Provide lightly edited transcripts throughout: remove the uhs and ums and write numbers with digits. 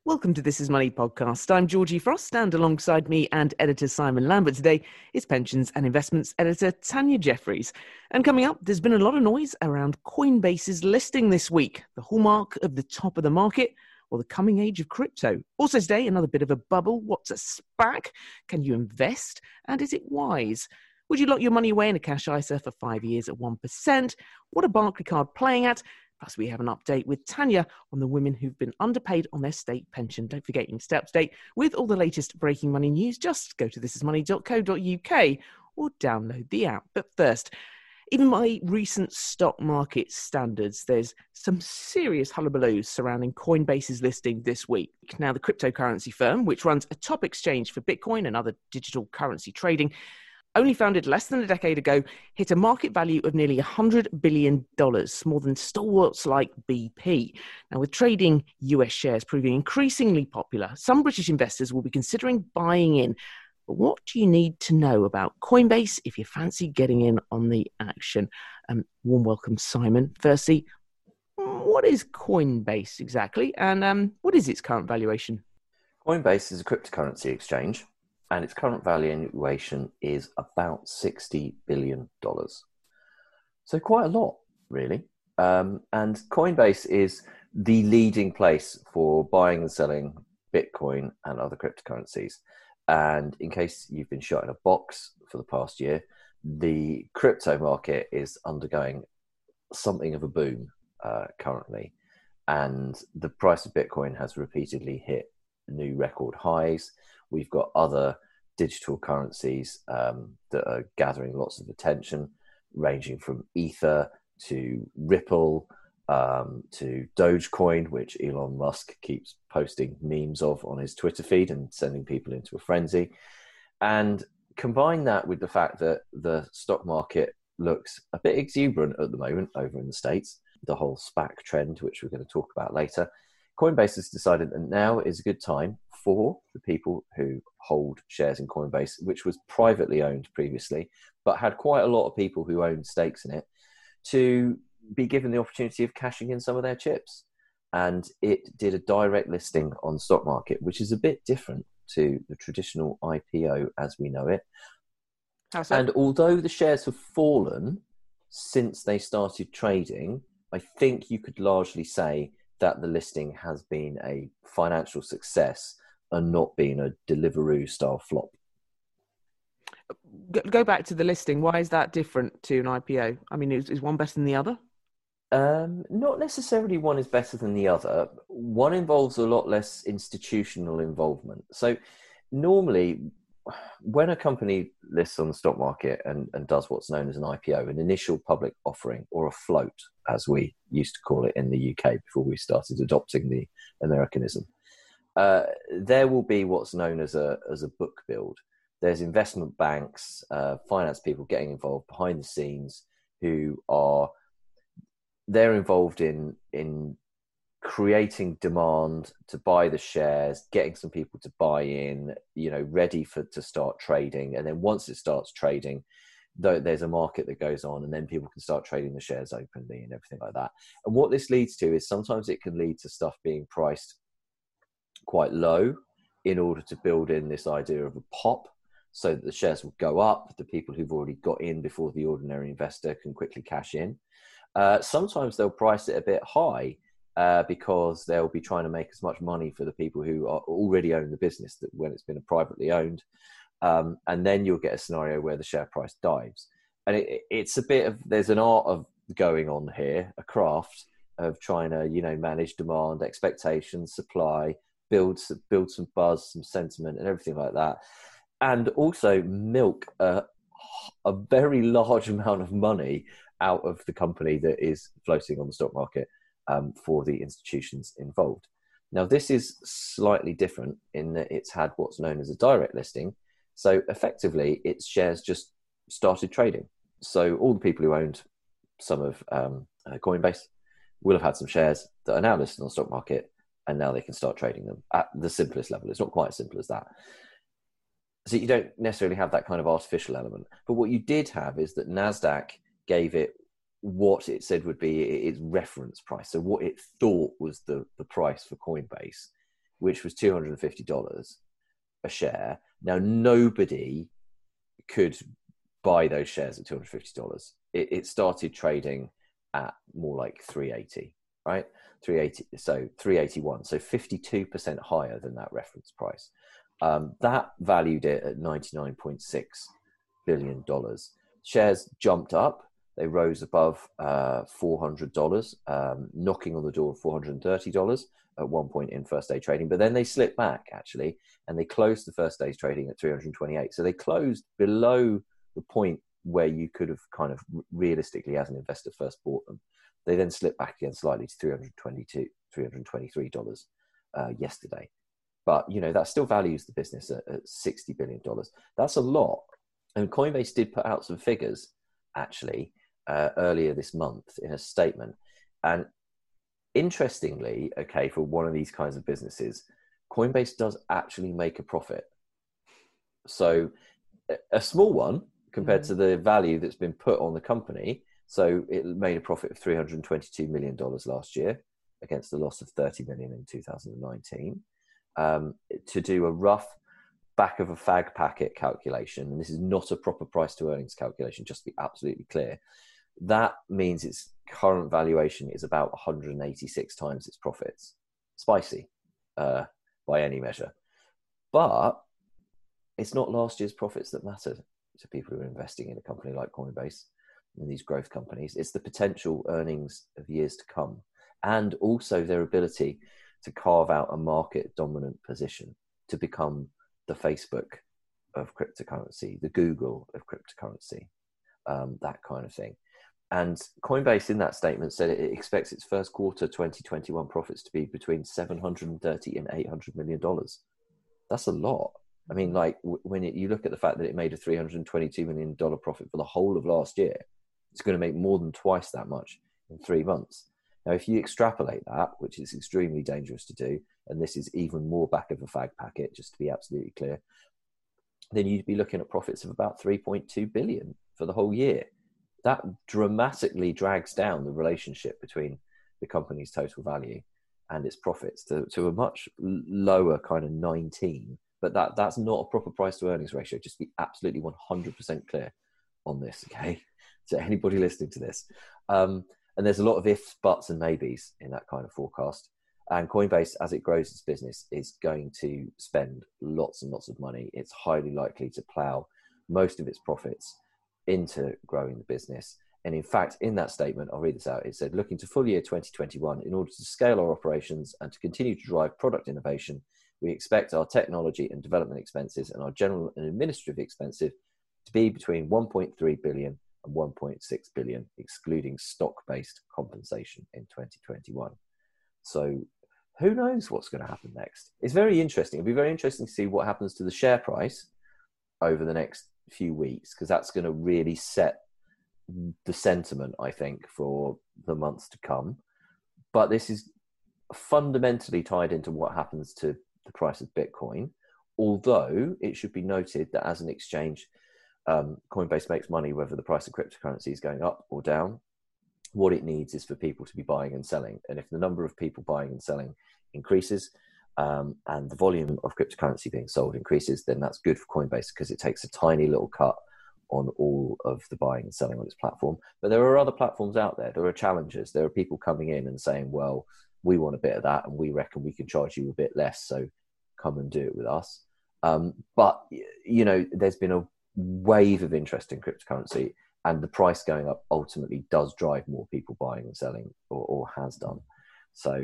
Welcome to This Is Money podcast. I'm Georgie Frost, and alongside me and editor Simon Lambert today is pensions and investments editor Tanya Jeffries. And coming up, there's been a lot of noise around Coinbase's listing this week, the hallmark of the top of the market or the coming age of crypto. Also today, another bit of a bubble. What's a SPAC? Can you invest? And is it wise? Would you lock your money away in a cash ISA for 5 years at 1%? What are Barclaycard playing at? Plus, we have an update with Tanya on the women who've been underpaid on their state pension. Don't forget, you can stay up to date with all the latest breaking money news. Just go to thisismoney.co.uk or download the app. But first, even by recent stock market standards, there's some serious hullabaloo surrounding Coinbase's listing this week. Now, the cryptocurrency firm, which runs a top exchange for Bitcoin and other digital currency trading, only founded less than a decade ago, hit a market value of nearly $100 billion, more than stalwarts like BP. Now, with trading US shares proving increasingly popular, some British investors will be considering buying in. But what do you need to know about Coinbase if you fancy getting in on the action? Warm welcome, Simon. Firstly, what is Coinbase exactly, and what is its current valuation? Coinbase is a cryptocurrency exchange, and its current valuation is about $60 billion. So quite a lot, really. And Coinbase is the leading place for buying and selling Bitcoin and other cryptocurrencies. And in case you've been shot in a box for the past year, the crypto market is undergoing something of a boom currently. And the price of Bitcoin has repeatedly hit new record highs. We've got other digital currencies that are gathering lots of attention, ranging from Ether to Ripple to Dogecoin, which Elon Musk keeps posting memes of on his Twitter feed and sending people into a frenzy. And combine that with the fact that the stock market looks a bit exuberant at the moment over in the States, the whole SPAC trend, which we're going to talk about later. Coinbase has decided that now is a good time for the people who hold shares in Coinbase, which was privately owned previously, but had quite a lot of people who owned stakes in it, to be given the opportunity of cashing in some of their chips. And it did a direct listing on the stock market, which is a bit different to the traditional IPO as we know it. How so? And although the shares have fallen since they started trading, I think you could largely say that the listing has been a financial success and not been a Deliveroo style flop. Go back to the listing. Why is that different to an IPO? I mean, is one better than the other? Not necessarily one is better than the other. One involves a lot less institutional involvement. So normally, when a company lists on the stock market and does what's known as an IPO, an initial public offering, or a float, as we used to call it in the UK before we started adopting the Americanism, there will be what's known as a book build. There's investment banks, finance people getting involved behind the scenes they're involved in creating demand to buy the shares, getting some people to buy in, ready to start trading. And then once it starts trading, there's a market that goes on, and then people can start trading the shares openly and everything like that. And what this leads to is sometimes it can lead to stuff being priced quite low in order to build in this idea of a pop, so that the shares will go up. The people who've already got in before the ordinary investor can quickly cash in. Sometimes they'll price it a bit high because they'll be trying to make as much money for the people who are already own the business that when it's been privately owned. And then you'll get a scenario where the share price dives. And it's a bit of, there's an art of going on here, a craft of trying to, manage demand, expectations, supply, build some buzz, some sentiment and everything like that. And also milk a very large amount of money out of the company that is floating on the stock market for the institutions involved. Now, this is slightly different in that it's had what's known as a direct listing. So effectively, its shares just started trading. So all the people who owned some of Coinbase will have had some shares that are now listed on the stock market, and now they can start trading them at the simplest level. It's not quite as simple as that. So you don't necessarily have that kind of artificial element. But what you did have is that NASDAQ gave it what it said would be its reference price. So what it thought was the price for Coinbase. which was $250 a share. Now, nobody could buy those shares at $250. It started trading at more like 380, right? 380, so 381, so 52% higher than that reference price. That valued it at $99.6 billion. Shares jumped up. They rose above $400, knocking on the door of $430 at one point in first day trading. But then they slipped back, actually, and they closed the first day's trading at 328. So they closed below the point where you could have kind of realistically, as an investor, first bought them. They then slipped back again slightly to $323 yesterday. But, that still values the business at $60 billion. That's a lot. And Coinbase did put out some figures, actually, earlier this month in a statement. And interestingly, okay, for one of these kinds of businesses, Coinbase does actually make a profit. So a small one compared to the value that's been put on the company. So it made a profit of $322 million last year against a loss of $30 million in 2019. To do a rough back of a fag packet calculation, and this is not a proper price to earnings calculation, just to be absolutely clear, that means its current valuation is about 186 times its profits. Spicy by any measure. But it's not last year's profits that matter to people who are investing in a company like Coinbase and these growth companies. It's the potential earnings of years to come, and also their ability to carve out a market dominant position, to become the Facebook of cryptocurrency, the Google of cryptocurrency, that kind of thing. And Coinbase in that statement said it expects its first quarter 2021 profits to be between $730 and $800 million. That's a lot. I mean, like when you look at the fact that it made a $322 million profit for the whole of last year, it's going to make more than twice that much in 3 months. Now, if you extrapolate that, which is extremely dangerous to do, and this is even more back of a fag packet, just to be absolutely clear, then you'd be looking at profits of about 3.2 billion for the whole year. That dramatically drags down the relationship between the company's total value and its profits to a much lower kind of 19. But that's not a proper price to earnings ratio. Just to be absolutely 100% clear on this, okay? To anybody listening to this. And there's a lot of ifs, buts, and maybes in that kind of forecast. And Coinbase, as it grows its business, is going to spend lots and lots of money. It's highly likely to plow most of its profits into growing the business. And in fact, in that statement, I'll read this out. It said, looking to full year 2021, in order to scale our operations and to continue to drive product innovation, we expect our technology and development expenses and our general and administrative expenses to be between 1.3 billion and 1.6 billion, excluding stock-based compensation in 2021. So who knows what's going to happen next? It's very interesting. It'll be very interesting to see what happens to the share price over the next few weeks, because that's going to really set the sentiment, I think, for the months to come. But this is fundamentally tied into what happens to the price of Bitcoin, although it should be noted that as an exchange, Coinbase makes money whether the price of cryptocurrency is going up or down. What it needs is for people to be buying and selling. And if the number of people buying and selling increases, and the volume of cryptocurrency being sold increases, then that's good for Coinbase because it takes a tiny little cut on all of the buying and selling on its platform. But there are other platforms out there. There are challengers. There are people coming in and saying, well, we want a bit of that and we reckon we can charge you a bit less, so come and do it with us. But, there's been a wave of interest in cryptocurrency, and the price going up ultimately does drive more people buying and selling, or has done. So,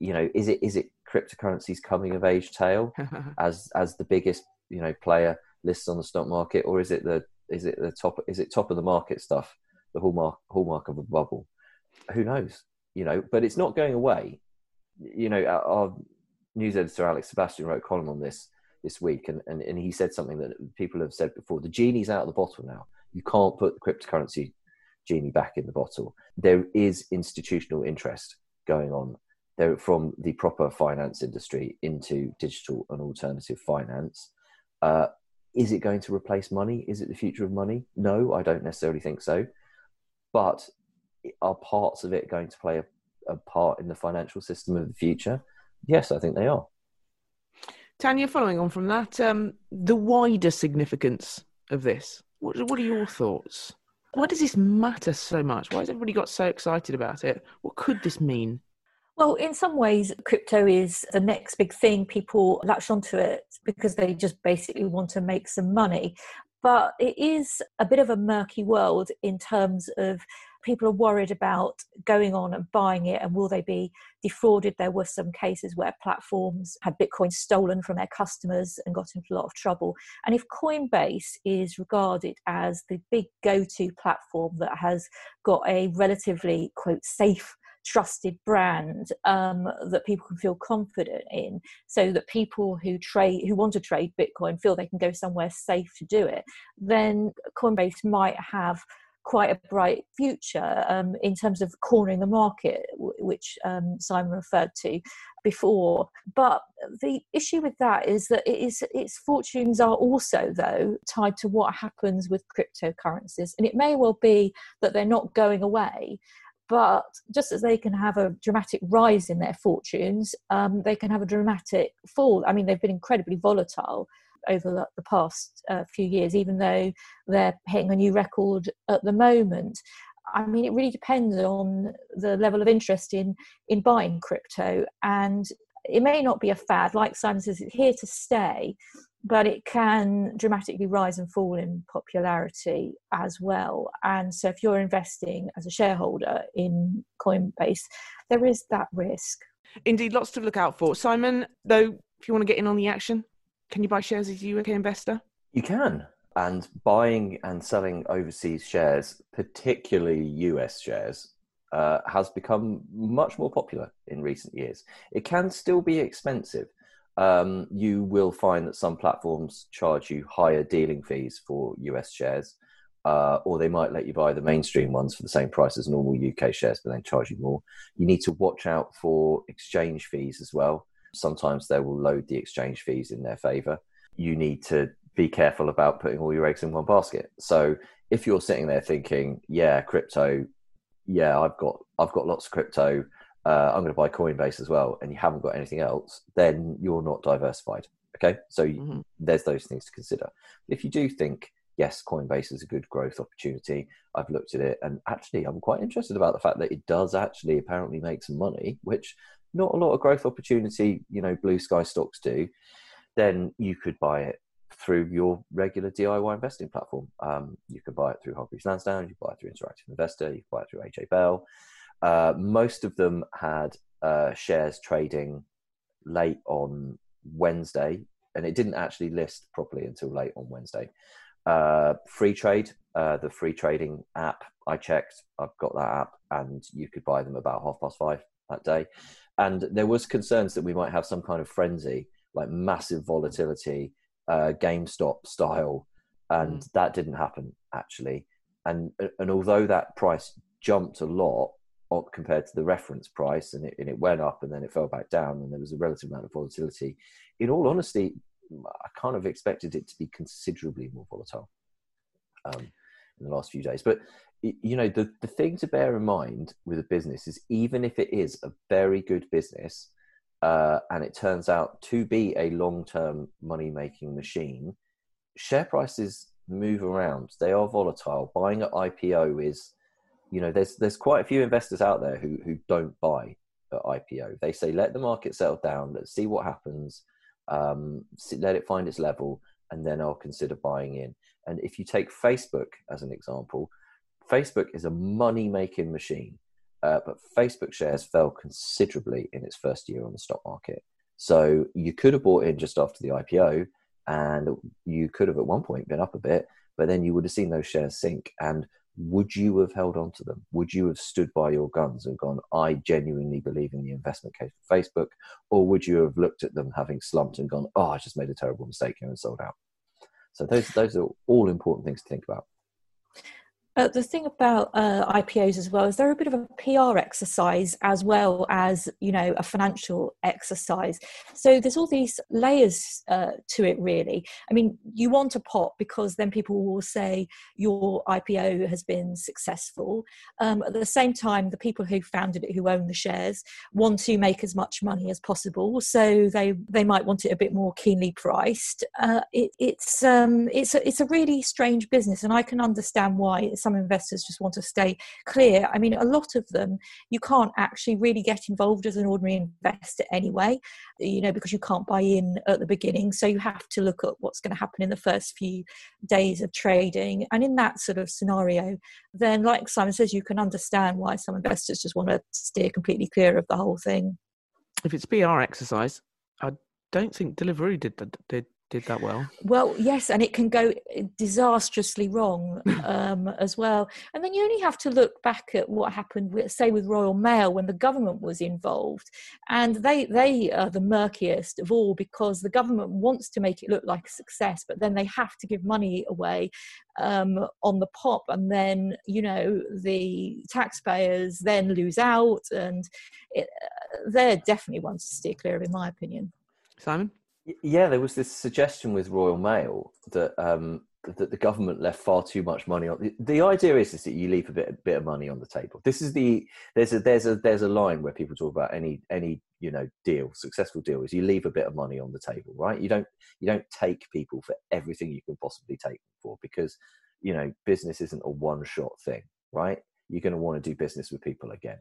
is it cryptocurrency's coming of age tale as the biggest, player listed on the stock market, or is it top of the market stuff, the hallmark of a bubble? Who knows? But it's not going away. Our news editor Alex Sebastian wrote a column on this week, and he said something that people have said before: the genie's out of the bottle now. You can't put the cryptocurrency genie back in the bottle. There is institutional interest going on there from the proper finance industry into digital and alternative finance. Is it going to replace money? Is it the future of money? No, I don't necessarily think so. But are parts of it going to play a part in the financial system of the future? Yes, I think they are. Tanya, following on from that, the wider significance of this, what are your thoughts? Why does this matter so much? Why has everybody got so excited about it? What could this mean? Well, in some ways, crypto is the next big thing. People latch onto it because they just basically want to make some money. But it is a bit of a murky world in terms of people are worried about going on and buying it, and will they be defrauded? There were some cases where platforms had Bitcoin stolen from their customers and got into a lot of trouble. And if Coinbase is regarded as the big go-to platform that has got a relatively, quote, safe, trusted brand that people can feel confident in, so that people who want to trade Bitcoin feel they can go somewhere safe to do it, then Coinbase might have quite a bright future in terms of cornering the market, which Simon referred to before. But the issue with that is that its fortunes are also, though, tied to what happens with cryptocurrencies. And it may well be that they're not going away, but just as they can have a dramatic rise in their fortunes, they can have a dramatic fall. I mean, they've been incredibly volatile over the past few years, even though they're hitting a new record at the moment. I mean, it really depends on the level of interest in buying crypto. And it may not be a fad, like Simon says, it's here to stay, but it can dramatically rise and fall in popularity as well. And so if you're investing as a shareholder in Coinbase, there is that risk. Indeed, lots to look out for. Simon, though, if you want to get in on the action, can you buy shares as a UK investor? You can. And buying and selling overseas shares, particularly US shares, has become much more popular in recent years. It can still be expensive. You will find that some platforms charge you higher dealing fees for US shares, or they might let you buy the mainstream ones for the same price as normal UK shares, but then charge you more. You need to watch out for exchange fees as well. Sometimes they will load the exchange fees in their favor. You need to be careful about putting all your eggs in one basket. So if you're sitting there thinking, yeah, crypto, yeah, I've got lots of crypto, I'm going to buy Coinbase as well, and you haven't got anything else, then you're not diversified. Okay, so there's those things to consider. If you do think, yes, Coinbase is a good growth opportunity, I've looked at it, and actually I'm quite interested about the fact that it does actually apparently make some money, which not a lot of growth opportunity, blue sky stocks do, then you could buy it through your regular DIY investing platform. You can buy it through Hargreaves Lansdown, you can buy it through Interactive Investor, you can buy it through AJ Bell. Most of them had shares trading late on Wednesday, and it didn't actually list properly until late on Wednesday. Freetrade, the free trading app, I checked, I've got that app, and you could buy them about 5:30 that day. And there was concerns that we might have some kind of frenzy, like massive volatility, GameStop style, and that didn't happen actually. And although that price jumped a lot compared to the reference price, and it went up and then it fell back down, and there was a relative amount of volatility, in all honesty, I kind of expected it to be considerably more volatile in the last few days. But the thing to bear in mind with a business is, even if it is a very good business and it turns out to be a long-term money-making machine, share prices move around. They are volatile. Buying at IPO is, there's quite a few investors out there who don't buy at IPO. They say, let the market settle down, let's see what happens, let it find its level, and then I'll consider buying in. And if you take Facebook as an example, Facebook is a money-making machine, but Facebook shares fell considerably in its first year on the stock market. So you could have bought in just after the IPO, and you could have at one point been up a bit, but then you would have seen those shares sink. And would you have held on to them? Would you have stood by your guns and gone, I genuinely believe in the investment case for Facebook? Or would you have looked at them having slumped and gone, I just made a terrible mistake here and sold out? So those are all important things to think about. The thing about IPOs as well is they're a bit of a PR exercise as well as, a financial exercise. So there's all these layers to it, really. I mean, you want a pop because then people will say your IPO has been successful. At the same time, the people who founded it, who own the shares, want to make as much money as possible. So they might want it a bit more keenly priced. It's a really strange business, and I can understand why some investors just want to stay clear. I mean, a lot of them, you can't actually really get involved as an ordinary investor anyway, because you can't buy in at the beginning. So you have to look at what's going to happen in the first few days of trading. And in that sort of scenario, then like Simon says, you can understand why some investors just want to steer completely clear of the whole thing. If it's PR exercise, I don't think Deliveroo did that well. Well, yes, and it can go disastrously wrong as well. And then you only have to look back at what happened, with Royal Mail when the government was involved. And they are the murkiest of all, because the government wants to make it look like a success, but then they have to give money away on the pop. And then, the taxpayers then lose out. And they're definitely ones to steer clear of, in my opinion. Simon? Yeah, there was this suggestion with Royal Mail that that the government left far too much money on. The idea is that you leave a bit of money on the table. This is there's a line where people talk about any successful deal is you leave a bit of money on the table, right? You don't take people for everything you can possibly take them for, because business isn't a one shot thing, right? You're going to want to do business with people again.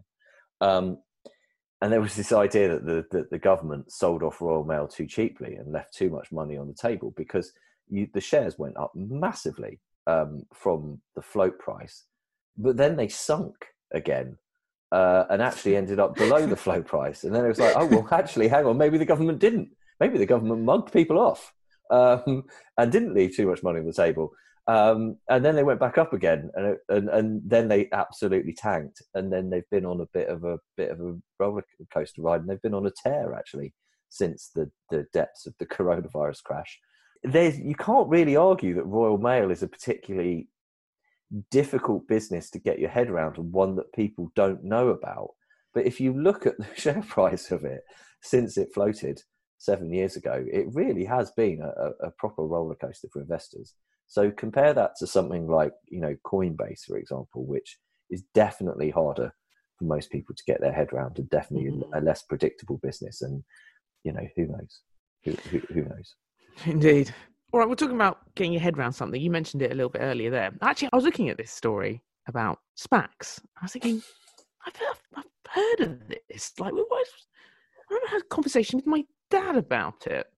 And there was this idea that the government sold off Royal Mail too cheaply and left too much money on the table, because the shares went up massively from the float price, but then they sunk again and actually ended up below the float price. And then it was like, oh, well, actually, hang on, maybe the government didn't. Maybe the government mugged people off and didn't leave too much money on the table. And then they went back up again, and then they absolutely tanked. And then they've been on a bit of a roller coaster ride, and they've been on a tear actually since the depths of the coronavirus crash. You can't really argue that Royal Mail is a particularly difficult business to get your head around, and one that people don't know about. But if you look at the share price of it since it floated 7 years ago, it really has been a proper roller coaster for investors. So compare that to something like, Coinbase, for example, which is definitely harder for most people to get their head around, and definitely a less predictable business. And, who knows? Who knows? Indeed. All right, we're talking about getting your head around something. You mentioned it a little bit earlier there. Actually, I was looking at this story about SPACs. I was thinking, I've heard of this. Like, I remember I had a conversation with my dad about it.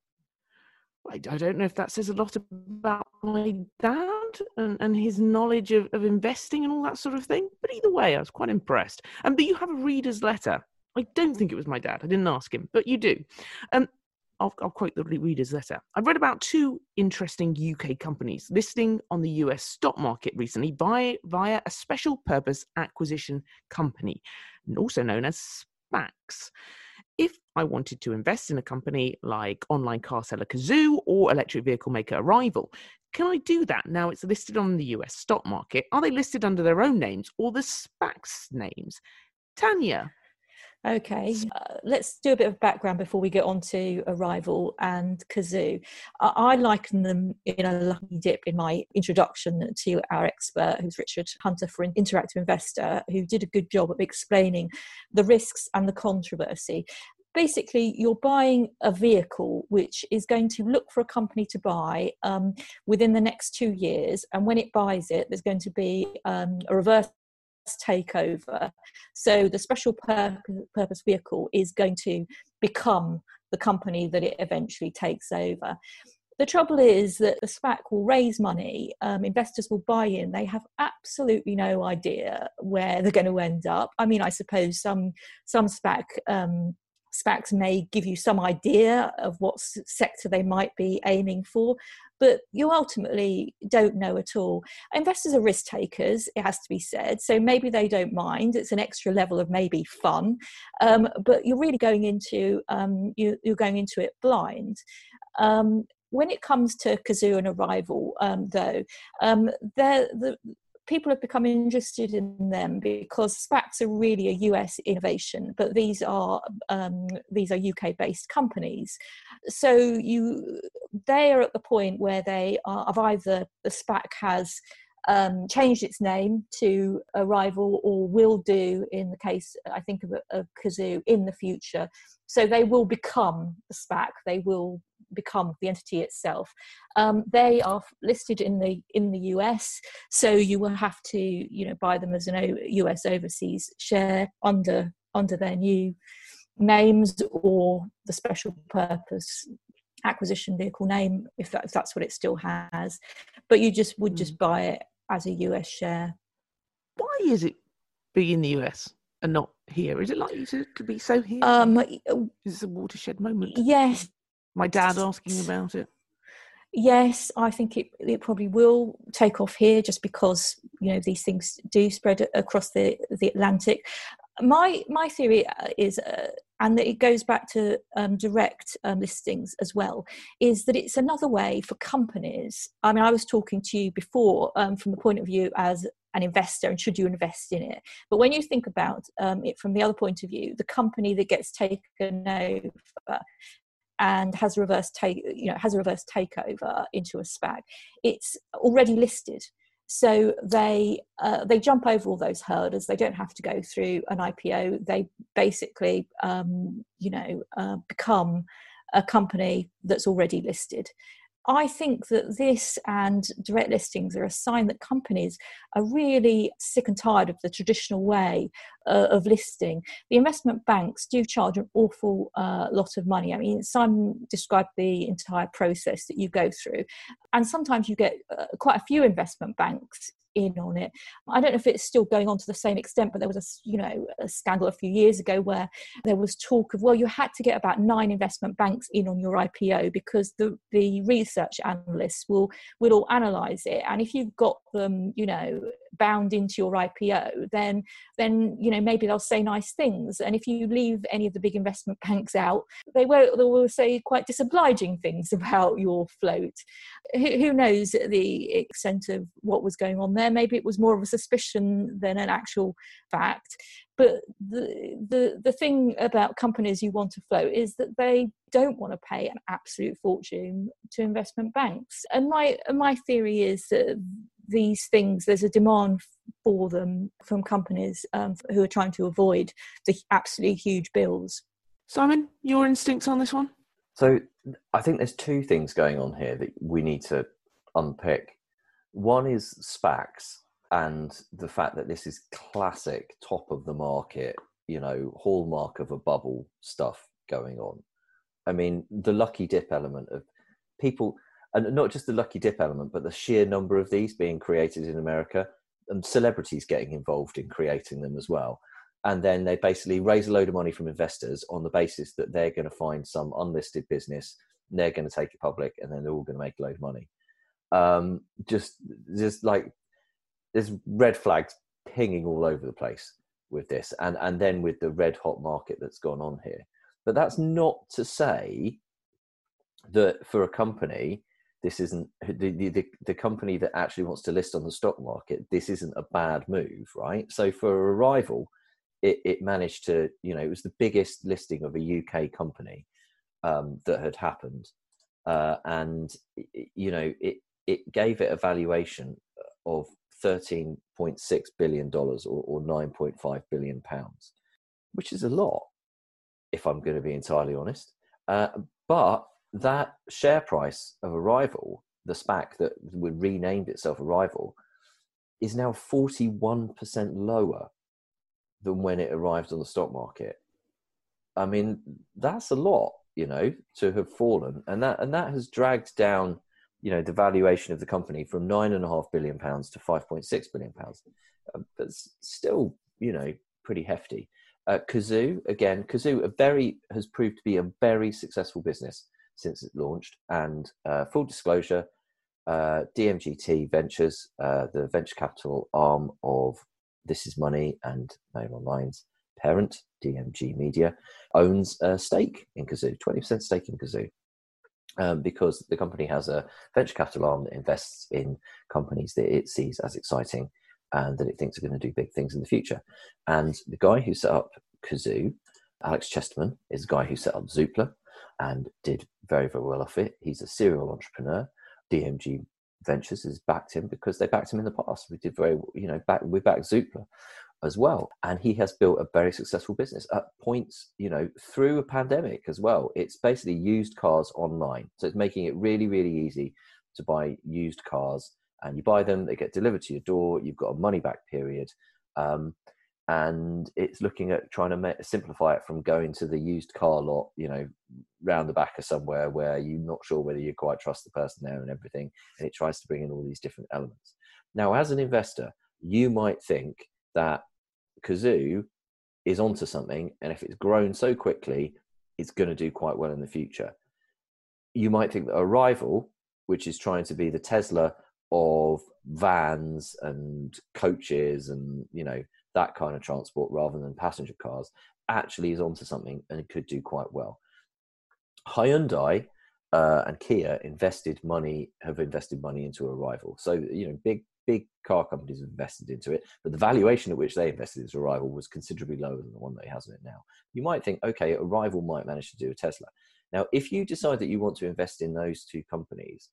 I don't know if that says a lot about my dad and his knowledge of investing and all that sort of thing. But either way, I was quite impressed. But you have a reader's letter. I don't think it was my dad. I didn't ask him, but you do. I'll quote the reader's letter. I've read about two interesting UK companies listing on the US stock market recently via a special purpose acquisition company, also known as SPACs. If I wanted to invest in a company like online car seller Cazoo or electric vehicle maker Arrival, can I do that now it's listed on the US stock market? Are they listed under their own names or the SPACs names? Tanya. Okay, let's do a bit of background before we get on to Arrival and Cazoo. I liken them in a lucky dip in my introduction to our expert, who's Richard Hunter for Interactive Investor, who did a good job of explaining the risks and the controversy. Basically, you're buying a vehicle which is going to look for a company to buy within the next 2 years. And when it buys it, there's going to be a reverse takeover. So the special purpose vehicle is going to become the company that it eventually takes over. The trouble is that the SPAC will raise money, investors will buy in, they have absolutely no idea where they're going to end up. I mean, I suppose some SPACs may give you some idea of what sector they might be aiming for, but you ultimately don't know at all. Investors are risk takers, it has to be said, so maybe they don't mind. It's an extra level of maybe fun, but you're really going into you're going into it blind. When it comes to Cazoo and Arrival, though, people have become interested in them because SPACs are really a US innovation, but these are UK-based companies. So they are at the point where they are of either the SPAC has changed its name to Arrival, or will do in the case, I think, of Cazoo in the future. So they will become the SPAC. They will become the entity itself. They are listed in the US, so you will have to buy them as an US overseas share under their new names, or the special purpose acquisition vehicle name, if that's what it still has. But you would just buy it as a US share. Why is it big in the US and not here? Is it likely to be so here? Is this a watershed moment? Yes. My dad asking about it. Yes, I think it probably will take off here, just because these things do spread across the Atlantic. My theory is, and it goes back to direct listings as well, is that it's another way for companies. I mean, I was talking to you before from the point of view as an investor, and should you invest in it? But when you think about it from the other point of view, the company that gets taken over and has a reverse takeover into a SPAC, it's already listed. So they jump over all those hurdles. They don't have to go through an IPO. They basically, become a company that's already listed. I think that this and direct listings are a sign that companies are really sick and tired of the traditional way of listing. The investment banks do charge an awful lot of money. I mean, Simon described the entire process that you go through, and sometimes you get quite a few investment banks in on it. I don't know if it's still going on to the same extent, but there was a scandal a few years ago where there was talk of, well, you had to get about 9 investment banks in on your IPO, because the research analysts will all analyse it, and if you've got them bound into your IPO, then maybe they'll say nice things, and if you leave any of the big investment banks out, they will say quite disobliging things about your float. Who knows the extent of what was going on there? Maybe it was more of a suspicion than an actual fact. But the thing about companies you want to float is that they don't want to pay an absolute fortune to investment banks. And my theory is that these things, there's a demand for them from companies who are trying to avoid the absolutely huge bills. Simon, your instincts on this one? So I think there's 2 things going on here that we need to unpick. One is SPACs, and the fact that this is classic top of the market, hallmark of a bubble stuff going on. I mean, the lucky dip element of people, and not just the lucky dip element, but the sheer number of these being created in America, and celebrities getting involved in creating them as well. And then they basically raise a load of money from investors on the basis that they're going to find some unlisted business, and they're going to take it public, and then they're all going to make a load of money. Just like there's red flags pinging all over the place with this, and then with the red hot market that's gone on here. But that's not to say that for a company, this isn't the company that actually wants to list on the stock market, this isn't a bad move, right? So for Arrival, it managed to, it was the biggest listing of a UK company that had happened, and it gave it a valuation of $13.6 billion or 9.5 billion pounds, which is a lot, if I'm going to be entirely honest. But that share price of Arrival, the SPAC that would renamed itself Arrival, is now 41% lower than when it arrived on the stock market. I mean, that's a lot, to have fallen, and that has dragged down, the valuation of the company from £9.5 billion to £5.6 billion. But still, pretty hefty. Cazoo has proved to be a very successful business since it launched. And full disclosure, DMGT Ventures, the venture capital arm of This Is Money and Mail Online's parent, DMG Media, owns a stake in Cazoo, 20% stake in Cazoo. Because the company has a venture capital arm that invests in companies that it sees as exciting and that it thinks are going to do big things in the future. And the guy who set up Kazoo, Alex Chesterman, is the guy who set up Zoopla and did very, very well off it. He's a serial entrepreneur. DMG Ventures has backed him because they backed him in the past. We did we backed Zoopla as well. And he has built a very successful business at points, through a pandemic as well. It's basically used cars online. So it's making it really, really easy to buy used cars, and you buy them, they get delivered to your door. You've got a money back period. And it's looking at trying to simplify it from going to the used car lot, round the back of somewhere where you're not sure whether you quite trust the person there and everything. And it tries to bring in all these different elements. Now, as an investor, you might think that Kazoo is onto something, and if it's grown so quickly, it's going to do quite well in the future. You might think that Arrival, which is trying to be the Tesla of vans and coaches and, that kind of transport rather than passenger cars, actually is onto something and it could do quite well. Hyundai and Kia have invested money into Arrival. So, big car companies have invested into it, but the valuation at which they invested into Arrival was considerably lower than the one that it has in it now. You might think, okay, Arrival might manage to do a Tesla. Now, if you decide that you want to invest in those two companies,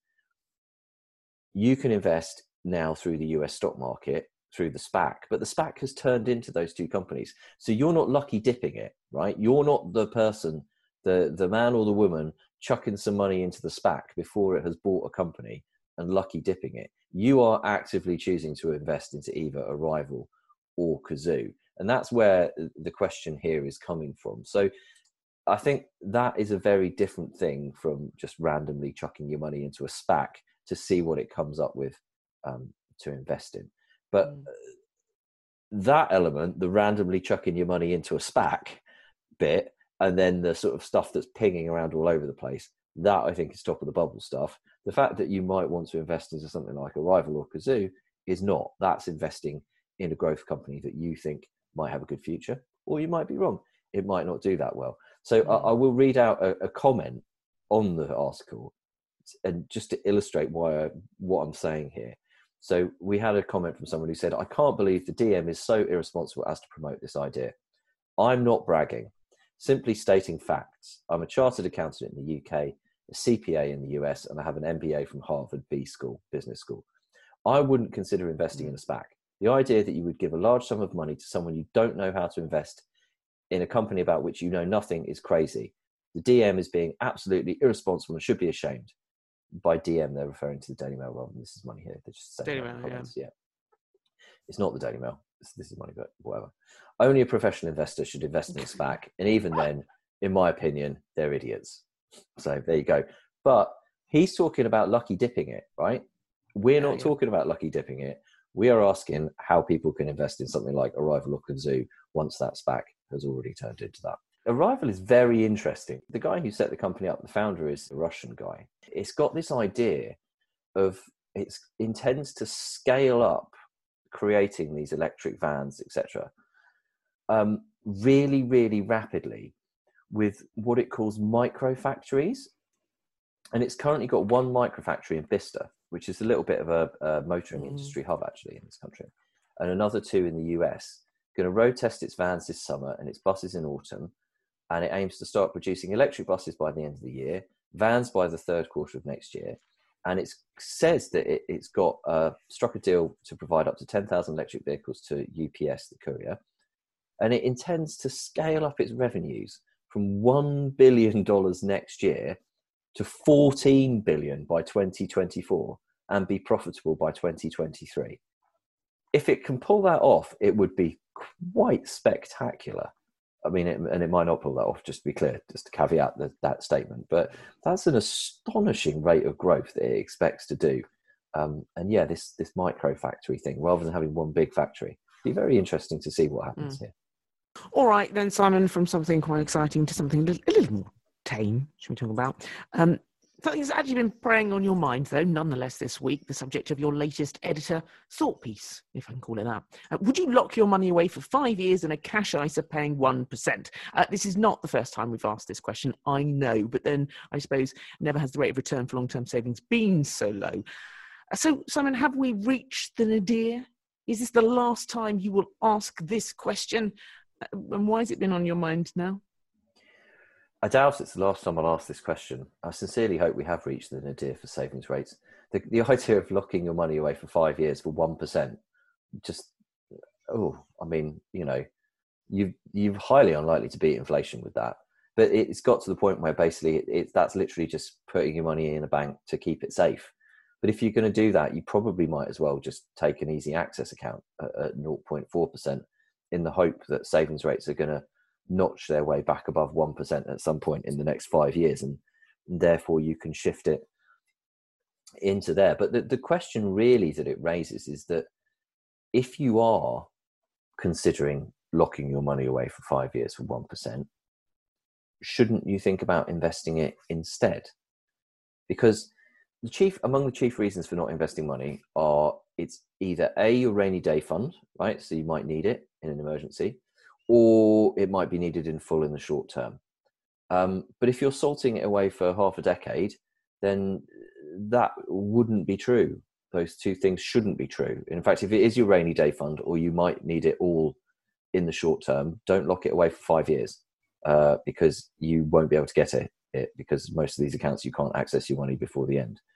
you can invest now through the US stock market, through the SPAC, but the SPAC has turned into those two companies. So you're not lucky dipping it, right? You're not the person, the man or the woman chucking some money into the SPAC before it has bought a company and lucky dipping it. You are actively choosing to invest into either Arrival or Kazoo. And that's where the question here is coming from. So I think that is a very different thing from just randomly chucking your money into a SPAC to see what it comes up with to invest in. But that element, the randomly chucking your money into a SPAC bit, and then the sort of stuff that's pinging around all over the place, that I think is top of the bubble stuff. The fact that you might want to invest into something like Arrival or Kazoo is not. That's investing in a growth company that you think might have a good future, or you might be wrong. It might not do that well. So I will read out a comment on the article, and just to illustrate what I'm saying here. So we had a comment from someone who said, I can't believe the DM is so irresponsible as to promote this idea. I'm not bragging, simply stating facts. I'm a chartered accountant in the UK, a CPA in the US, and I have an MBA from Harvard Business School. I wouldn't consider investing in a SPAC. The idea that you would give a large sum of money to someone you don't know how to invest in a company about which you know nothing is crazy. The DM is being absolutely irresponsible and should be ashamed. By DM, they're referring to the Daily Mail rather than This Is Money here. They're just saying Daily Mail, yeah. It's not the Daily Mail. This is Money, but whatever. Only a professional investor should invest in a SPAC. And even then, in my opinion, they're idiots. So there you go. But he's talking about lucky dipping it, right? We're not talking about lucky dipping it. We are asking how people can invest in something like Arrival or Kazoo once that SPAC has already turned into that. Arrival is very interesting. The guy who set the company up, the founder, is a Russian guy. It's got this idea of it intends to scale up creating these electric vans, etc., really, really rapidly with what it calls micro factories. And it's currently got one micro factory in Bicester, which is a little bit of a motoring industry hub actually in this country, and another two in the US. Going to road test its vans this summer and its buses in autumn. And it aims to start producing electric buses by the end of the year, vans by the third quarter of next year. And it says that it's got struck a deal to provide up to 10,000 electric vehicles to UPS, the courier. And it intends to scale up its revenues from $1 billion next year to $14 billion by 2024 and be profitable by 2023. If it can pull that off, it would be quite spectacular. I mean, it might not pull that off, just to be clear, just to caveat that statement. But that's an astonishing rate of growth that it expects to do. And yeah, this micro factory thing, rather than having one big factory, it'd be very interesting to see what happens here. All right, then, Simon, from something quite exciting to something a little more tame, should we talk about? Something that's actually been preying on your mind, though, nonetheless, this week, the subject of your latest editor thought piece, if I can call it that. Would you lock your money away for 5 years in a cash ISA paying 1%? This is not the first time we've asked this question, I know, but then I suppose never has the rate of return for long-term savings been so low. So, Simon, have we reached the nadir? Is this the last time you will ask this question? And why has it been on your mind now? I doubt it's the last time I'll ask this question. I sincerely hope we have reached the nadir for savings rates. The idea of locking your money away for 5 years for 1%, just, I mean, you're highly unlikely to beat inflation with that. But it's got to the point where basically that's literally just putting your money in a bank to keep it safe. But if you're going to do that, you probably might as well just take an easy access account at 0.4% in the hope that savings rates are going to notch their way back above 1% at some point in the next 5 years. And therefore you can shift it into there. But the question really that it raises is that if you are considering locking your money away for 5 years for 1%, shouldn't you think about investing it instead? Because among the chief reasons for not investing money are it's either your rainy day fund, right? So you might need it in an emergency, or it might be needed in full in the short term. But if you're salting it away for half a decade, then that wouldn't be true. Those two things shouldn't be true. In fact, if it is your rainy day fund, or you might need it all in the short term, don't lock it away for 5 years, because you won't be able to get it because most of these accounts you can't access your money before the end.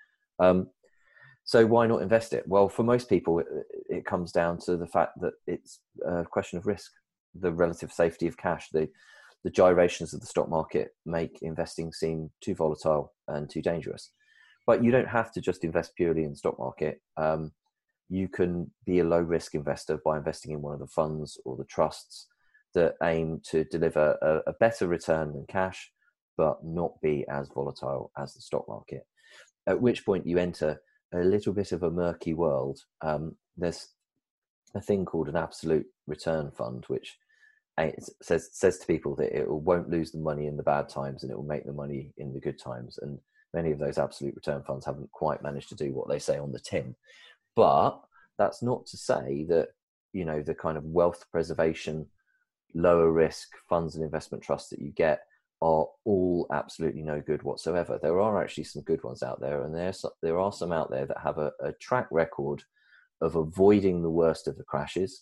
So why not invest it? Well, for most people, it comes down to the fact that it's a question of risk, the relative safety of cash. The gyrations of the stock market make investing seem too volatile and too dangerous. But you don't have to just invest purely in the stock market. You can be a low risk investor by investing in one of the funds or the trusts that aim to deliver a better return than cash, but not be as volatile as the stock market. At which point you enter a little bit of a murky world. There's a thing called an absolute return fund, which says to people that it won't lose the money in the bad times and it will make the money in the good times. And many of those absolute return funds haven't quite managed to do what they say on the tin. But that's not to say that, the kind of wealth preservation, lower risk funds and investment trusts that you get are all absolutely no good whatsoever. There are actually some good ones out there, and there are some out there that have a track record of avoiding the worst of the crashes,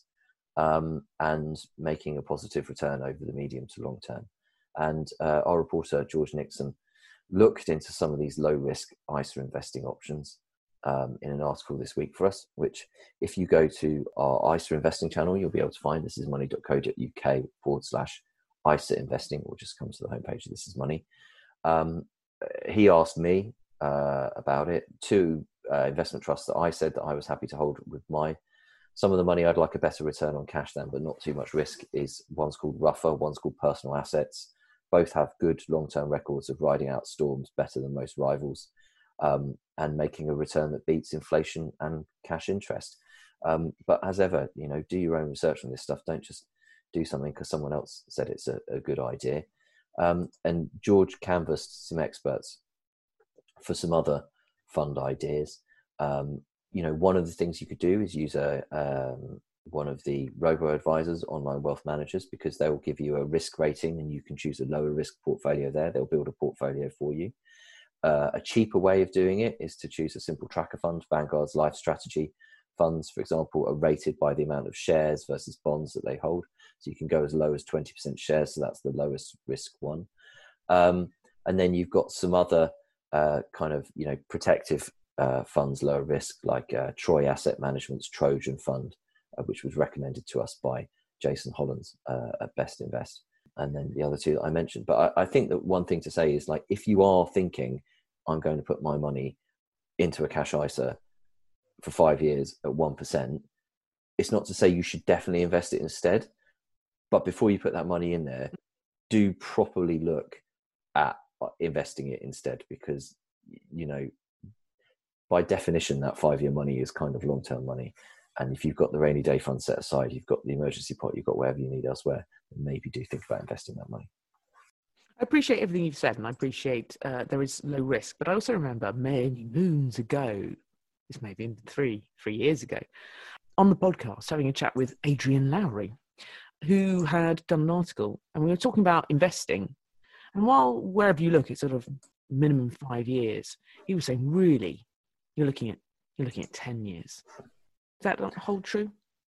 and making a positive return over the medium to long term. And our reporter, George Nixon, looked into some of these low risk ISA investing options in an article this week for us, which if you go to our ISA investing channel, you'll be able to find. This is money.co.uk/ISA investing, or just come to the homepage of This Is Money. He asked me about it. Two investment trusts that I said that I was happy to hold with some of the money I'd like a better return on cash than, but not too much risk, is one's called Ruffer, one's called Personal Assets. Both have good long-term records of riding out storms better than most rivals, and making a return that beats inflation and cash interest. But as ever, do your own research on this stuff. Don't just do something because someone else said it's a good idea. And George canvassed some experts for some other fund ideas. One of the things you could do is use one of the robo-advisors, online wealth managers, because they will give you a risk rating and you can choose a lower risk portfolio there. They'll build a portfolio for you. A cheaper way of doing it is to choose a simple tracker fund. Vanguard's Life Strategy funds, for example, are rated by the amount of shares versus bonds that they hold. So you can go as low as 20% shares. So that's the lowest risk one. And then you've got some other kind of, protective funds, lower risk, like Troy Asset Management's Trojan Fund, which was recommended to us by Jason Hollins at Best Invest. And then the other two that I mentioned. But I think that one thing to say is, like, if you are thinking, I'm going to put my money into a cash ISA for 5 years at 1%, it's not to say you should definitely invest it instead. But before you put that money in there, do properly look at investing it instead, because, by definition, that 5-year money is kind of long-term money. And if you've got the rainy day fund set aside, you've got the emergency pot, you've got whatever you need elsewhere, maybe do think about investing that money. I appreciate everything you've said, and I appreciate there is low risk. But I also remember many moons ago, this may have been three years ago, on the podcast, having a chat with Adrian Lowry, who had done an article, and we were talking about investing. And while wherever you look, it's sort of minimum 5 years, he was saying, really, you're looking at 10 years. Does that hold true?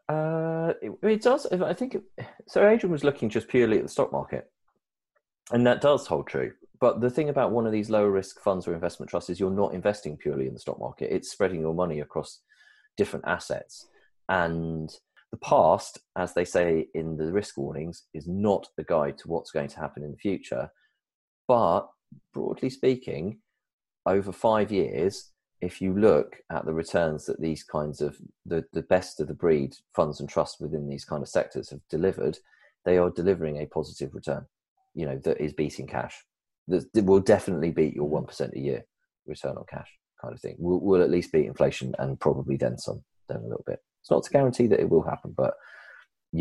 It does. I think so. Adrian was looking just purely at the stock market, and that does hold true. But the thing about one of these lower risk funds or investment trusts is you're not investing purely in the stock market. It's spreading your money across different assets. And the past, as they say in the risk warnings, is not a guide to what's going to happen in the future. But broadly speaking, over 5 years, if you look at the returns that these kinds of the best of the breed funds and trusts within these kind of sectors have delivered, they are delivering a positive return, that is beating cash. That will definitely beat your 1% a year return on cash kind of thing. Will at least beat inflation and probably then some, then a little bit. It's not to guarantee that it will happen, but who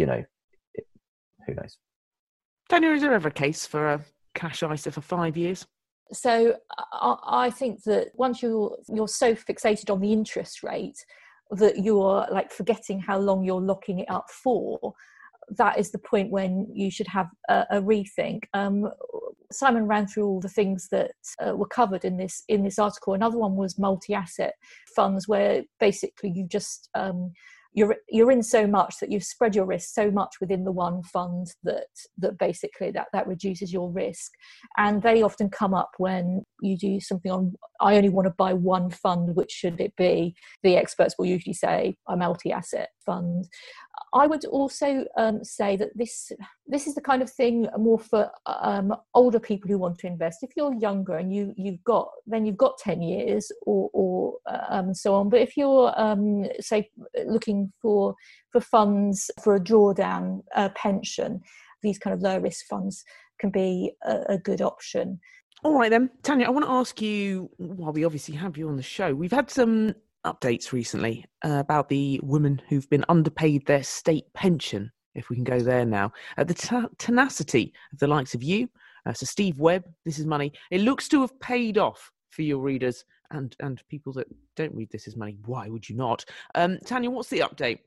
knows? Tanya, is there ever a case for a cash ISA for 5 years? So I think that once you're so fixated on the interest rate that you're like forgetting how long you're locking it up for, that is the point when you should have a rethink. Simon ran through all the things that were covered in this article. Another one was multi-asset funds, where basically you just you're in so much that you've spread your risk so much within the one fund that basically that reduces your risk. And they often come up when you do something on, I only want to buy one fund, which should it be? The experts will usually say a multi-asset fund. I would also say that this is the kind of thing more for older people who want to invest. If you're younger and you've got 10 years or so on. But if you're say looking for funds for a drawdown pension, these kind of low risk funds can be a good option. All right then, Tanya, I want to ask you, while we obviously have you on the show, we've had some updates recently about the women who've been underpaid their state pension, if we can go there now. The tenacity of the likes of you, so Steve Webb, This Is Money, it looks to have paid off for your readers and people that don't read This Is Money. Why would you not? Tanya, what's the update?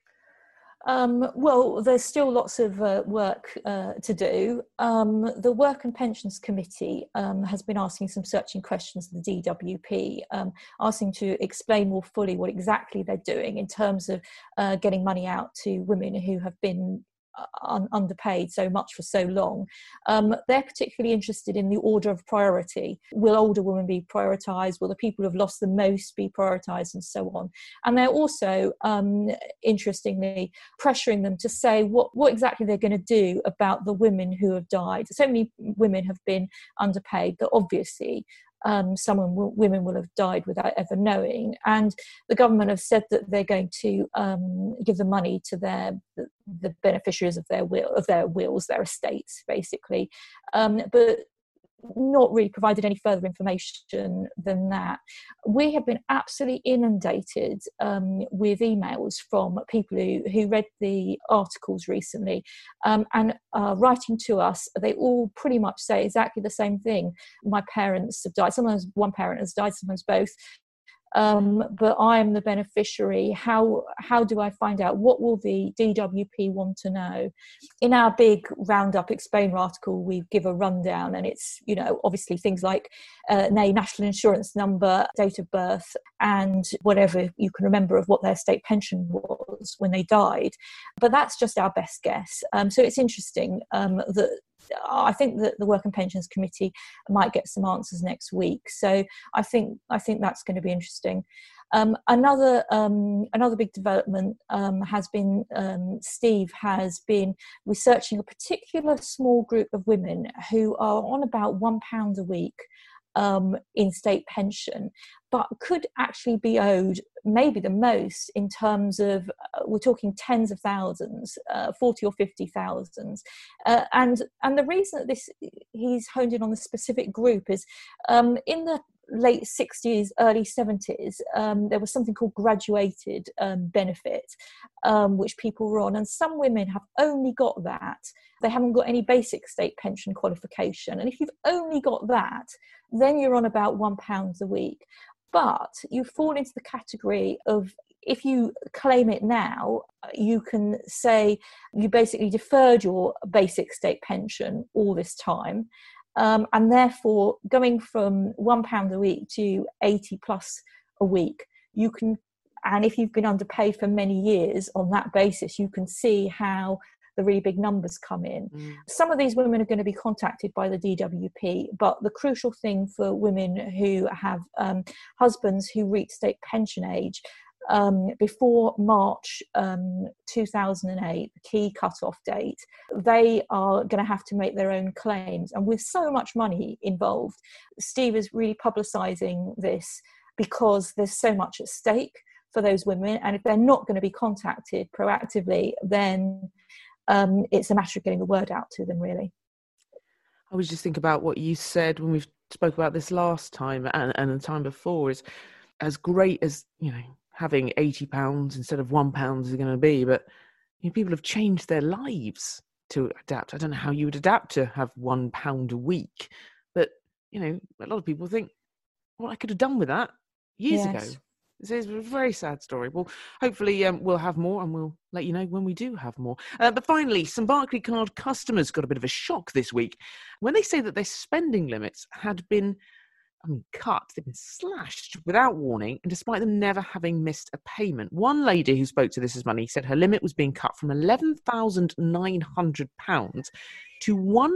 Well, there's still lots of work to do. The Work and Pensions Committee has been asking some searching questions of the DWP, asking to explain more fully what exactly they're doing in terms of getting money out to women who have been underpaid so much for so long. They're particularly interested in the order of priority. Will older women be prioritised? Will the people who have lost the most be prioritised, and so on? And they're also, interestingly, pressuring them to say what exactly they're going to do about the women who have died. So many women have been underpaid that obviously women will have died without ever knowing, and the government have said that they're going to give the money to the beneficiaries of their wills, their estates, basically, but not really provided any further information than that. We have been absolutely inundated with emails from people who read the articles recently and writing to us. They all pretty much say exactly the same thing. My parents have died. Sometimes one parent has died, sometimes both. But I am the beneficiary. How do I find out? What will the DWP want to know? In our big Roundup Explainer article, we give a rundown, and it's, obviously things like name, national insurance number, date of birth, and whatever you can remember of what their state pension was when they died. But that's just our best guess. So it's interesting that I think that the Work and Pensions Committee might get some answers next week. So I think that's going to be interesting. Another big development has been Steve has been researching a particular small group of women who are on about £1 a week in state pension, but could actually be owed maybe the most in terms of, we're talking tens of thousands, 40 or 50,000. And the reason that he's honed in on the specific group is in the late 60s, early 70s, there was something called graduated benefit, which people were on. And some women have only got that. They haven't got any basic state pension qualification. And if you've only got that, then you're on about £1 a week. But you fall into the category of, if you claim it now, you can say you basically deferred your basic state pension all this time. And therefore, going from £1 a week to 80 plus a week, you can And if you've been underpaid for many years on that basis, you can see how the really big numbers come in. Some of these women are going to be contacted by the DWP, but the crucial thing for women who have husbands who reach state pension age before March 2008, the key cut-off date, they are going to have to make their own claims. And with so much money involved, Steve is really publicising this because there's so much at stake for those women. And if they're not going to be contacted proactively, then it's a matter of getting the word out to them, really. I was just thinking about what you said when we spoke about this last time and the time before, is as great as, having £80 instead of £1 is going to be, but people have changed their lives to adapt. I don't know how you would adapt to have £1 a week, but a lot of people think, well, I could have done with that years ago. This is a very sad story. Well, hopefully we'll have more, and we'll let you know when we do have more. But finally, some Barclaycard customers got a bit of a shock this week when they say that their spending limits had been cut. They've been slashed without warning, and despite them never having missed a payment. One lady who spoke to This Is Money said her limit was being cut from £11,900 to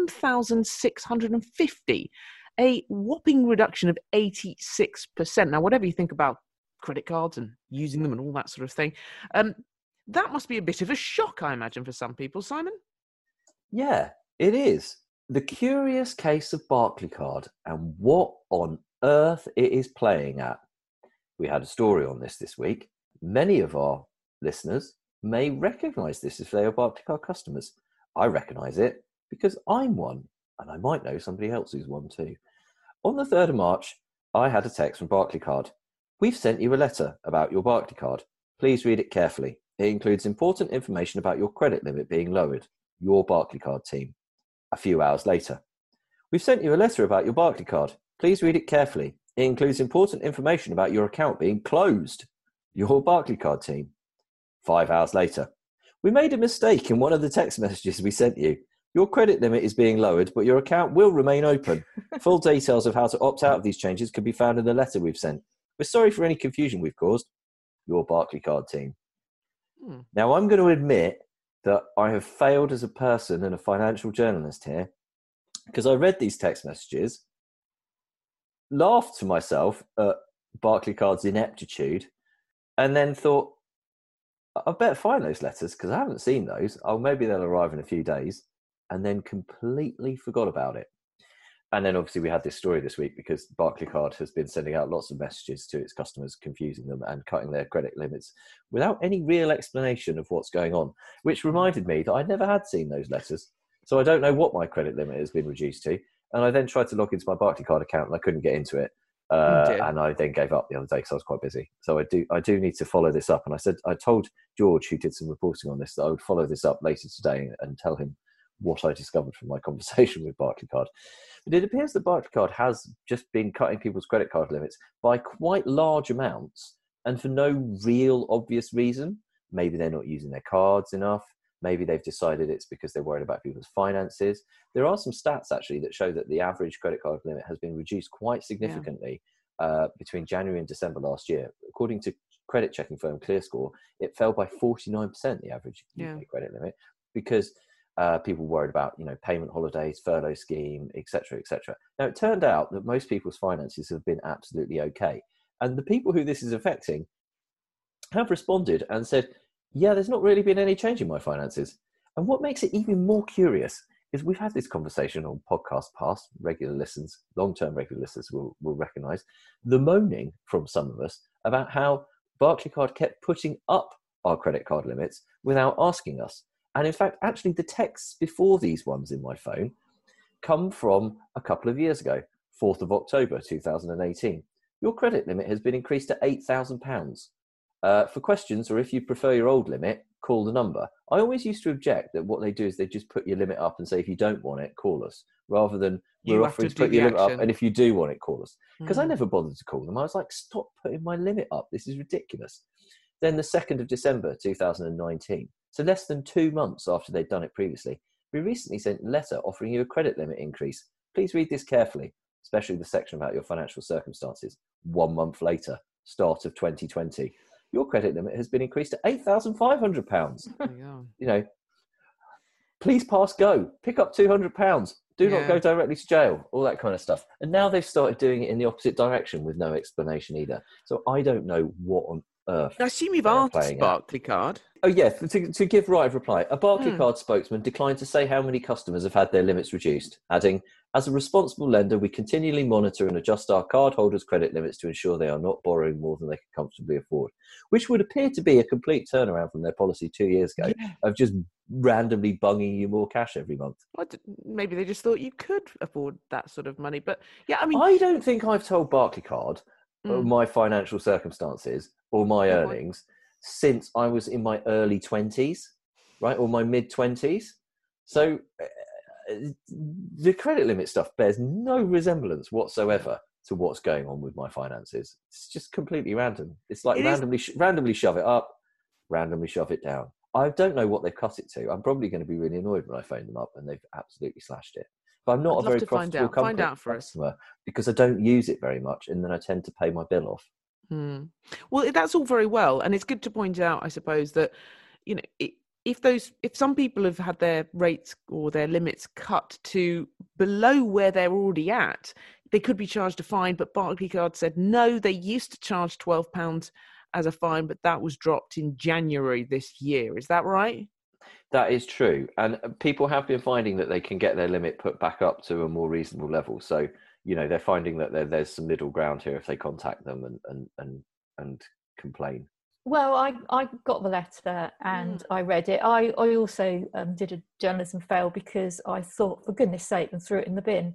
£1,650, a whopping reduction of 86%. Now, whatever you think about credit cards and using them and all that sort of thing, that must be a bit of a shock, I imagine, for some people. Simon? Yeah, it is. The curious case of Barclaycard and what on earth it is playing at. We had a story on this week. Many of our listeners may recognise this if they are Barclaycard customers. I recognise it because I'm one, and I might know somebody else who's one too. On the 3rd of March, I had a text from Barclaycard. We've sent you a letter about your Barclaycard. Please read it carefully. It includes important information about your credit limit being lowered. Your Barclaycard team. A few hours later. We've sent you a letter about your Barclaycard. Please read it carefully. It includes important information about your account being closed. Your Barclaycard team. 5 hours later. We made a mistake in one of the text messages we sent you. Your credit limit is being lowered, but your account will remain open. Full details of how to opt out of these changes can be found in the letter we've sent. We're sorry for any confusion we've caused. Your Barclaycard team. Now, I'm going to admit that I have failed as a person and a financial journalist here, because I read these text messages, laughed to myself at Barclaycard's ineptitude, and then thought, I better find those letters because I haven't seen those. Oh, maybe they'll arrive in a few days, and then completely forgot about it. And then obviously we had this story this week because Barclaycard has been sending out lots of messages to its customers, confusing them and cutting their credit limits without any real explanation of what's going on, which reminded me that I never had seen those letters. So I don't know what my credit limit has been reduced to. And I then tried to log into my Barclaycard account and I couldn't get into it. And I then gave up the other day because I was quite busy. So I do need to follow this up. And I told George, who did some reporting on this, that I would follow this up later today and tell him what I discovered from my conversation with Barclaycard. But it appears that Barclaycard has just been cutting people's credit card limits by quite large amounts and for no real obvious reason. Maybe they're not using their cards enough. Maybe they've decided it's because they're worried about people's finances. There are some stats actually that show that the average credit card limit has been reduced quite significantly between January and December last year. According to credit checking firm ClearScore, it fell by 49%, the average UK credit limit, because people worried about, payment holidays, furlough scheme, etc., etc. Now, it turned out that most people's finances have been absolutely okay. And the people who this is affecting have responded and said, yeah, there's not really been any change in my finances. And what makes it even more curious is we've had this conversation on podcast past, regular listeners, long-term regular listeners will recognise the moaning from some of us about how Barclaycard kept putting up our credit card limits without asking us. And in fact, actually, the texts before these ones in my phone come from a couple of years ago, 4th of October 2018. Your credit limit has been increased to £8,000. For questions, or if you prefer your old limit, call the number. I always used to object that what they do is they just put your limit up and say, if you don't want it, call us, rather than we're offering to put your limit up, and if you do want it, call us. Because I never bothered to call them. I was like, stop putting my limit up. This is ridiculous. Then the 2nd of December 2019. So less than 2 months after they'd done it previously, we recently sent a letter offering you a credit limit increase. Please read this carefully, especially the section about your financial circumstances. 1 month later, start of 2020. your credit limit has been increased to £8,500. You know, please pass go, pick up £200, do not go directly to jail, all that kind of stuff. And now they've started doing it in the opposite direction with no explanation either. So I don't know what on earth. I assume you've asked Barclaycard. Oh yeah, to give right of reply, a Barclaycard spokesman declined to say how many customers have had their limits reduced, adding, "As a responsible lender, we continually monitor and adjust our cardholders' credit limits to ensure they are not borrowing more than they can comfortably afford," which would appear to be a complete turnaround from their policy 2 years ago of just randomly bunging you more cash every month. Well, maybe they just thought you could afford that sort of money. But yeah, I mean, I don't think I've told Barclaycard my financial circumstances or my earnings since I was in my early 20s, right, or my mid 20s. So the credit limit stuff bears no resemblance whatsoever to what's going on with my finances. It's just completely random. It's like randomly shove it up, randomly shove it down. I don't know what they've cut it to. I'm probably going to be really annoyed when I phone them up and they've absolutely slashed it. But I'm not a very profitable customer because I don't use it very much, and then I tend to pay my bill off. Well, that's all very well, and it's good to point out, I suppose, that you know if some people have had their rates or their limits cut to below where they're already at, they could be charged a fine. But Barclaycard said no, they used to charge £12 as a fine, but that was dropped in January this year. Is that right? That is true, and people have been finding that they can get their limit put back up to a more reasonable level. So, you know, they're finding that there's some middle ground here if they contact them and complain. Well, I got the letter and I read it. I also did a journalism fail because I thought, for goodness sake, and threw it in the bin,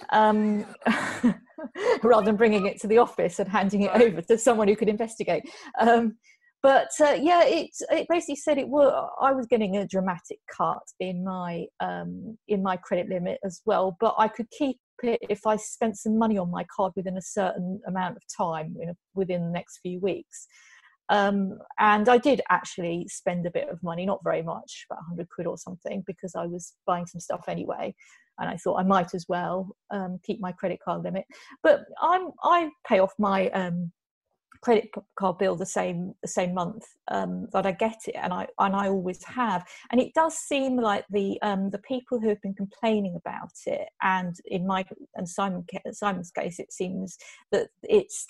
rather than bringing it to the office and handing it over to someone who could investigate. But it basically said I was getting a dramatic cut in my credit limit as well, but I could keep it if I spent some money on my card within a certain amount of time, within the next few weeks. And I did actually spend a bit of money, not very much, about 100 quid or something, because I was buying some stuff anyway. And I thought I might as well keep my credit card limit. But I pay off my credit card bill the same month that I get it, and I always have. And it does seem like the people who have been complaining about it, and in Simon's case, it seems that it's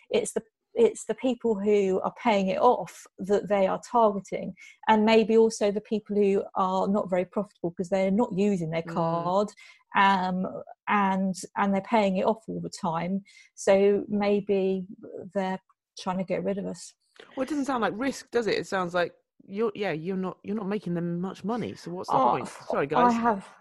the people who are paying it off that they are targeting, and maybe also the people who are not very profitable because they're not using their card, and they're paying it off all the time. So maybe they're trying to get rid of us. Well, it doesn't sound like risk, does it? It sounds like you're not making them much money. So what's the point? Sorry, guys.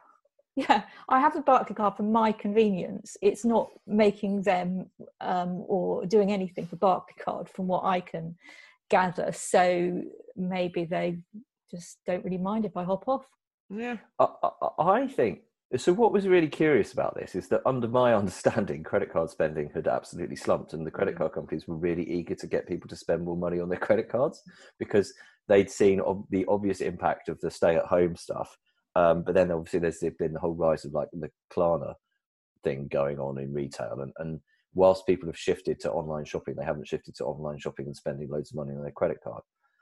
I have the Barclaycard for my convenience. It's not making them or doing anything for Barclaycard from what I can gather. So maybe they just don't really mind if I hop off. Yeah. I think, so what was really curious about this is that under my understanding, credit card spending had absolutely slumped, and the credit card companies were really eager to get people to spend more money on their credit cards because they'd seen the obvious impact of the stay-at-home stuff. But then obviously there's been the whole rise of like the Klarna thing going on in retail. And whilst people have shifted to online shopping, they haven't shifted to online shopping and spending loads of money on their credit card.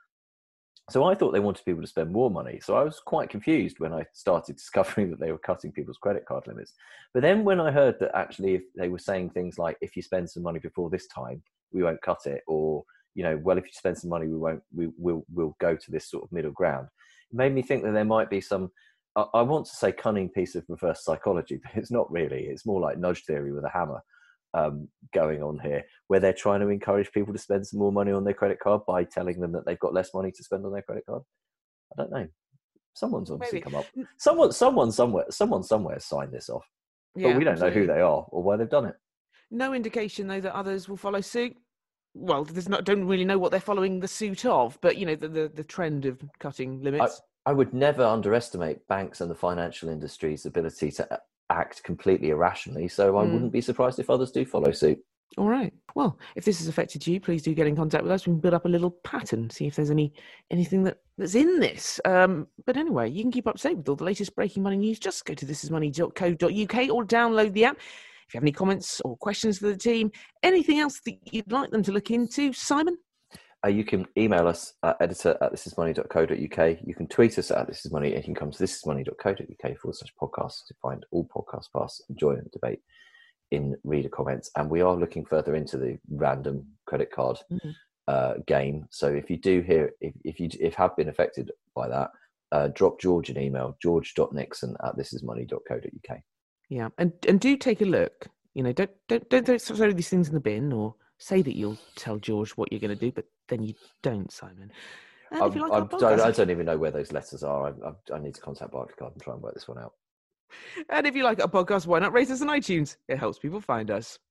So I thought they wanted people to spend more money. So I was quite confused when I started discovering that they were cutting people's credit card limits. But then when I heard that actually if they were saying things like, if you spend some money before this time, we won't cut it. Or, you know, well, if you spend some money, we'll go to this sort of middle ground. It made me think that there might be some, I want to say cunning piece of reverse psychology, but it's not really. It's more like nudge theory with a hammer going on here, where they're trying to encourage people to spend some more money on their credit card by telling them that they've got less money to spend on their credit card. I don't know. Someone's obviously come up. Someone somewhere signed this off, but we don't know who they are or why they've done it. No indication though that others will follow suit. Well, don't really know what they're following the suit of, but you know the trend of cutting limits. I would never underestimate banks and the financial industry's ability to act completely irrationally, so I wouldn't be surprised if others do follow suit. All right. Well, if this has affected you, please do get in contact with us. We can build up a little pattern, see if there's anything that's in this. But anyway, you can keep up to date with all the latest breaking money news. Just go to thisismoney.co.uk or download the app. If you have any comments or questions for the team, anything else that you'd like them to look into, Simon? You can email us at editor@thisismoney.co.uk. You can tweet us at thisismoney, and you can come to thisismoney.co.uk/podcasts to find all podcast paths and join the debate in reader comments. And we are looking further into the random credit card game. So if you do hear, if you have been affected by that, drop George an email, george.nixon@thisismoney.co.uk. Yeah, and do take a look. You know, don't throw these things in the bin, or say that you'll tell George what you're going to do, but then you don't, Simon. And if you like our podcast, I don't even know where those letters are. I need to contact Barclaycard and try and work this one out. And if you like our podcast, why not rate us on iTunes? It helps people find us.